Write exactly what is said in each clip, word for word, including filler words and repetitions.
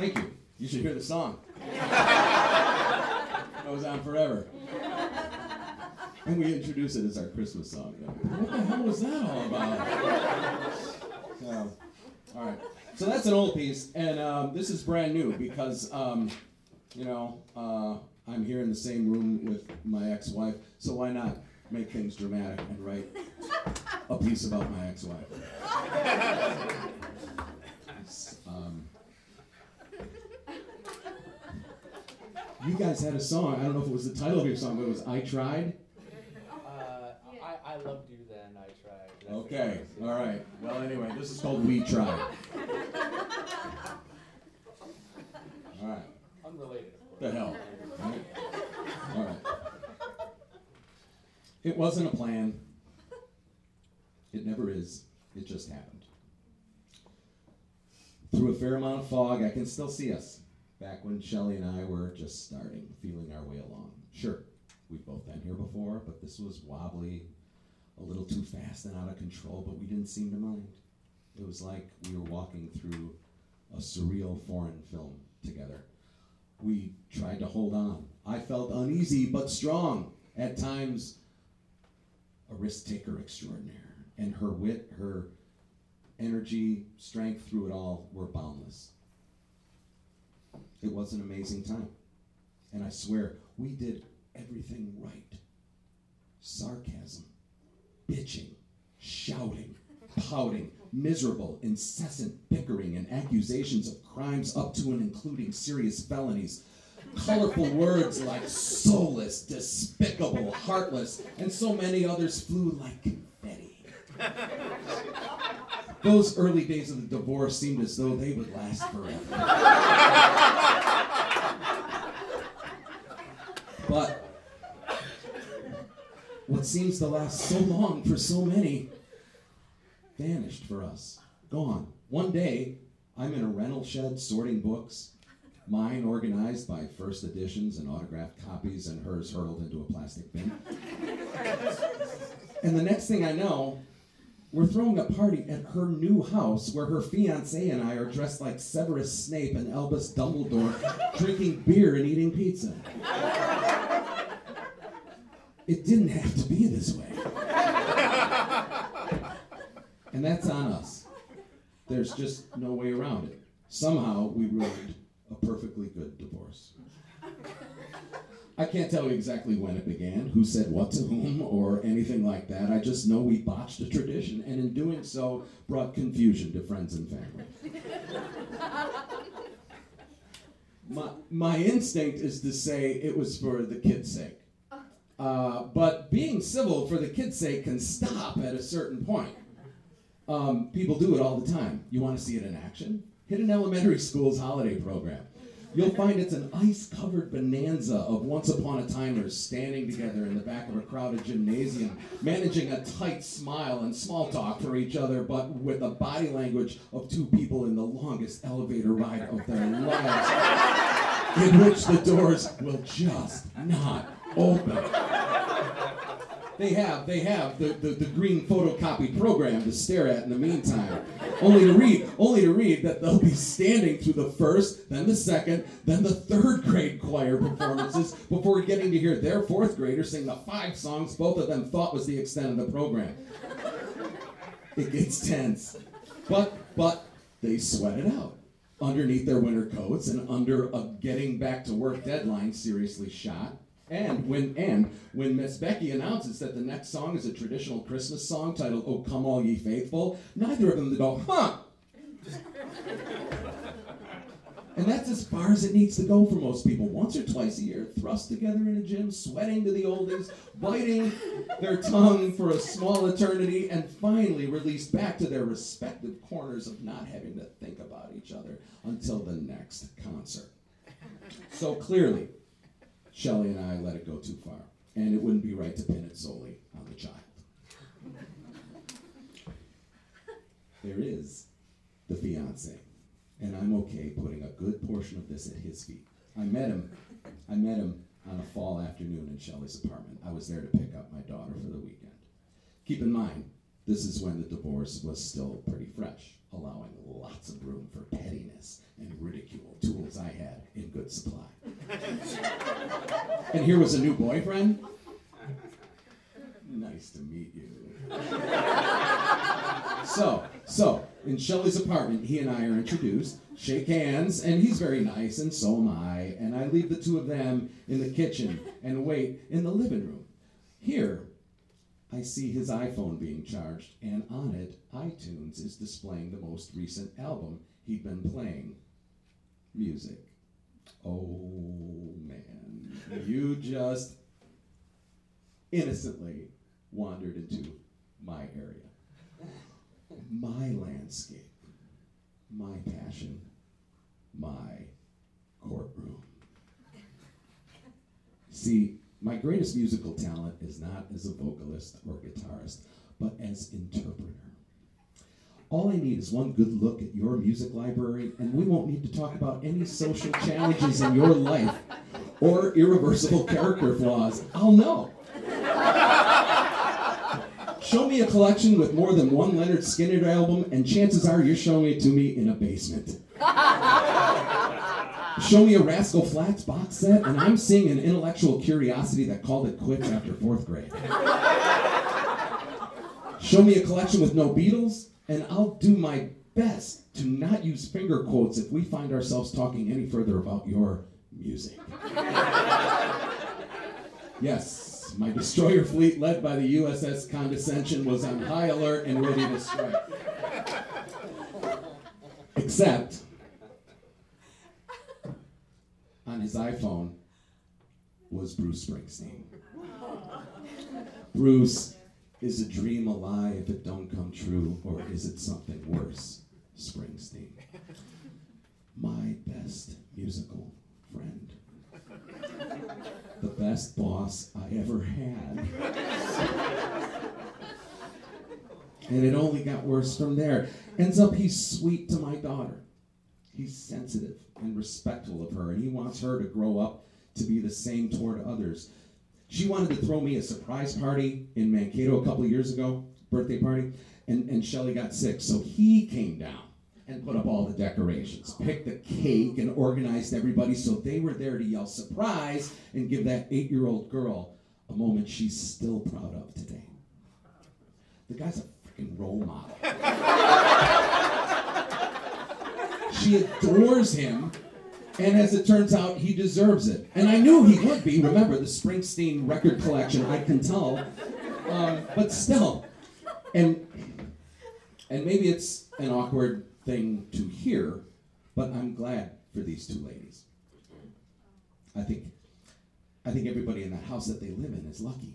Thank you. You should hear the song. It goes on forever. And we introduce it as our Christmas song. What the hell was that all about? So, all right. So that's an old piece, and um, this is brand new because, um, you know, uh, I'm here in the same room with my ex-wife, so why not make things dramatic and write a piece about my ex-wife? Um, you guys had a song. I don't know if it was the title of your song, but it was I Tried. Uh, I, I loved you then, I tried. That's Okay, all right. Well, anyway, this is called We Tried. All right. Unrelated, of course. The hell. All right. All right. It wasn't a plan. It never is. It just happened. Through a fair amount of fog, I can still see us. Back when Shelley and I were just starting, feeling our way along. Sure, we've both been here before, but this was wobbly, a little too fast and out of control, but we didn't seem to mind. It was like we were walking through a surreal foreign film together. We tried to hold on. I felt uneasy but strong. At times, a risk-taker extraordinaire. And her wit, her energy, strength through it all were boundless. It was an amazing time. And I swear, we did everything right. Sarcasm, bitching, shouting, pouting, miserable, incessant bickering and accusations of crimes up to and including serious felonies. Colorful words like soulless, despicable, heartless, and so many others flew like confetti. Those early days of the divorce seemed as though they would last forever. But what seems to last so long for so many vanished for us. Gone. One day, I'm in a rental shed sorting books, mine organized by first editions and autographed copies, and hers hurled into a plastic bin. And the next thing I know, we're throwing a party at her new house where her fiancé and I are dressed like Severus Snape and Albus Dumbledore, drinking beer and eating pizza. It didn't have to be this way. And that's on us. There's just no way around it. Somehow we ruined a perfectly good divorce. I can't tell you exactly when it began, who said what to whom, or anything like that. I just know we botched a tradition, and in doing so, brought confusion to friends and family. My, my instinct is to say it was for the kids' sake. Uh, but being civil for the kids' sake can stop at a certain point. Um, people do it all the time. You want to see it in action? Hit an elementary school's holiday program. You'll find it's an ice-covered bonanza of once-upon-a-timers standing together in the back of a crowded gymnasium, managing a tight smile and small talk for each other, but with the body language of two people in the longest elevator ride of their lives, in which the doors will just not open. They have, they have the, the, the green photocopy program to stare at in the meantime. Only to read, only to read that they'll be standing through the first, then the second, then the third grade choir performances before getting to hear their fourth graders sing the five songs both of them thought was the extent of the program. It gets tense. But, but they sweat it out underneath their winter coats and under a getting back to work deadline seriously shot. And when and when Miss Becky announces that the next song is a traditional Christmas song titled "O Come All Ye Faithful," neither of them go, huh? And that's as far as it needs to go for most people. Once or twice a year, thrust together in a gym, sweating to the oldies, biting their tongue for a small eternity, and finally released back to their respective corners of not having to think about each other until the next concert. So clearly, Shelley and I let it go too far, and it wouldn't be right to pin it solely on the child. There is the fiancé, and I'm okay putting a good portion of this at his feet. I met him, I met him on a fall afternoon in Shelley's apartment. I was there to pick up my daughter for the weekend. Keep in mind, this is when the divorce was still pretty fresh, allowing lots of room for pettiness and ridicule to And here was a new boyfriend? Nice to meet you. So, so, in Shelley's apartment, he and I are introduced, shake hands, and he's very nice, and so am I, and I leave the two of them in the kitchen and wait in the living room. Here, I see his iPhone being charged, and on it, iTunes is displaying the most recent album he'd been playing. Music. Oh, man. You just innocently wandered into my area. My landscape. My passion. My courtroom. See, my greatest musical talent is not as a vocalist or guitarist, but as interpreter. All I need is one good look at your music library, and we won't need to talk about any social challenges in your life or irreversible character flaws. I'll know. Show me a collection with more than one Leonard Skinner album, and chances are you're showing it to me in a basement. Show me a Rascal Flatts box set, and I'm seeing an intellectual curiosity that called it quits after fourth grade. Show me a collection with no Beatles, and I'll do my best to not use finger quotes if we find ourselves talking any further about your music. Yes, my destroyer fleet led by the U S S Condescension was on high alert and ready to strike. Except, on his iPhone was Bruce Springsteen. Bruce, is a dream a lie if it don't come true, or is it something worse? Springsteen. My best musical friend. The best boss I ever had. And it only got worse from there. Ends up he's sweet to my daughter. He's sensitive and respectful of her, and he wants her to grow up to be the same toward others. She wanted to throw me a surprise party in Mankato a couple of years ago, birthday party, and, and Shelley got sick, so he came down and put up all the decorations, picked the cake, and organized everybody so they were there to yell surprise and give that eight-year-old girl a moment she's still proud of today. The guy's a freaking role model. She adores him, and as it turns out, he deserves it. And I knew he would be. Remember, the Springsteen record collection, I can tell. Um, but still. And, and maybe it's an awkward thing to hear, but I'm glad for these two ladies. I think, I think everybody in that house that they live in is lucky.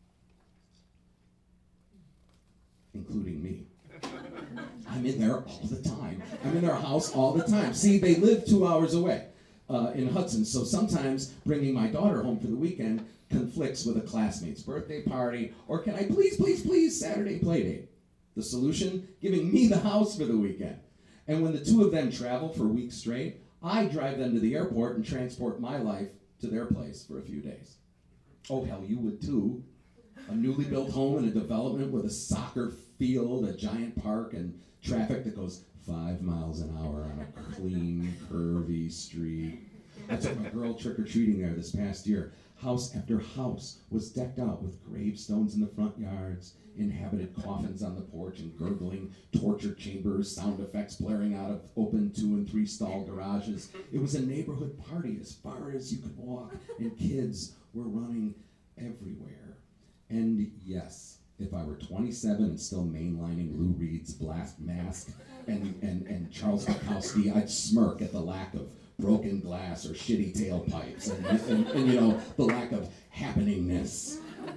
Including me. I'm in there all the time. I'm in their house all the time. See, they live two hours away uh, in Hudson, so sometimes bringing my daughter home for the weekend conflicts with a classmate's birthday party, or can I please, please, please, Saturday play date? The solution? Giving me the house for the weekend. And when the two of them travel for weeks straight, I drive them to the airport and transport my life to their place for a few days. Oh, hell, you would too. A newly built home in a development with a soccer field, a giant park, and traffic that goes five miles an hour on a clean, curvy street. I took my girl trick-or-treating there this past year. House after house was decked out with gravestones in the front yards, inhabited coffins on the porch, and gurgling torture chambers, sound effects blaring out of open two and three stall garages. It was a neighborhood party as far as you could walk, and kids were running everywhere. And yes, if I were twenty-seven and still mainlining Lou Reed's Blast Mask and, and, and Charles Bukowski, I'd smirk at the lack of broken glass or shitty tailpipes and, and, and, you know, the lack of happeningness.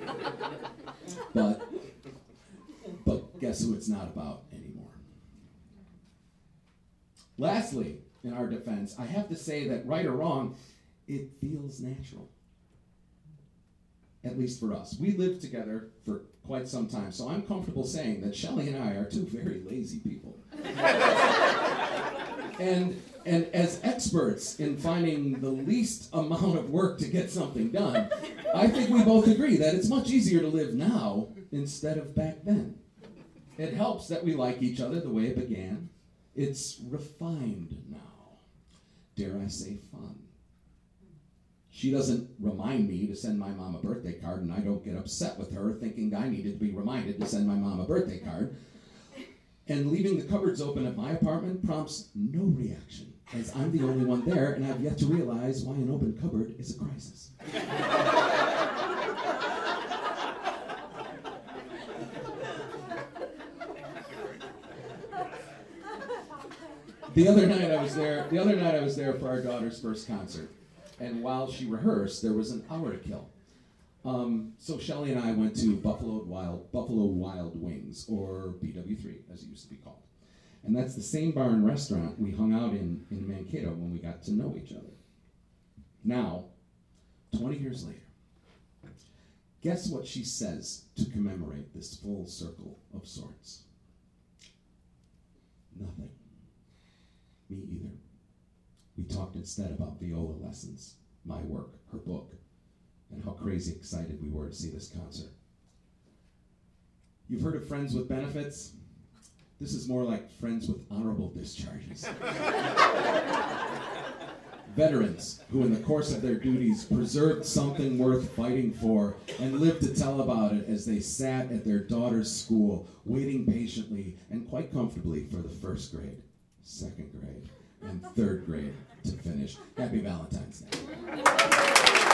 But, but guess who it's not about anymore? Lastly, in our defense, I have to say that right or wrong, it feels natural. At least for us. We lived together for quite some time, so I'm comfortable saying that Shelley and I are two very lazy people. and and as experts in finding the least amount of work to get something done, I think we both agree that it's much easier to live now instead of back then. It helps that we like each other the way it began. It's refined now. Dare I say fun. She doesn't remind me to send my mom a birthday card, and I don't get upset with her thinking I needed to be reminded to send my mom a birthday card. And leaving the cupboards open at my apartment prompts no reaction, as I'm the only one there, and I've yet to realize why an open cupboard is a crisis. The other night I was there. The other night I was there for our daughter's first concert, and while she rehearsed, there was an hour to kill. Um, so Shelley and I went to Buffalo Wild Buffalo Wild Wings, or B W three, as it used to be called, and that's the same bar and restaurant we hung out in in Mankato when we got to know each other. Now, twenty years later, guess what she says to commemorate this full circle of sorts? Nothing. Me either. We talked instead about viola lessons, my work, her book, and how crazy excited we were to see this concert. You've heard of friends with benefits? This is more like friends with honorable discharges. Veterans who in the course of their duties preserved something worth fighting for and lived to tell about it as they sat at their daughter's school, waiting patiently and quite comfortably for the first grade, second grade, and third grade to finish. Happy Valentine's Day.